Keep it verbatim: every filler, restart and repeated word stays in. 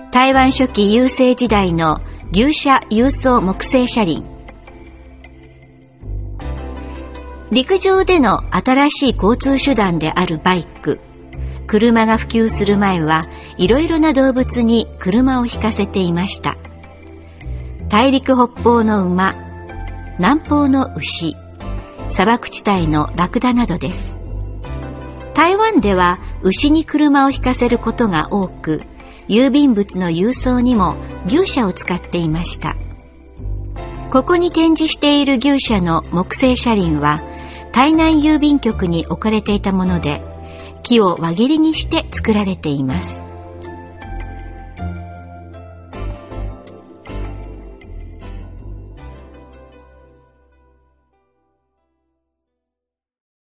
台湾初期郵政時代の牛車輸送木製車輪。陸上での新しい交通手段であるバイク。車が普及する前はいろいろな動物に車を引かせていました。大陸北方の馬、南方の牛、砂漠地帯のラクダなどです。台湾では牛に車を引かせることが多く、郵便物の郵送にも牛車を使っていました。ここに展示している牛車の木製車輪は台南郵便局に置かれていたもので、木を輪切りにして作られています。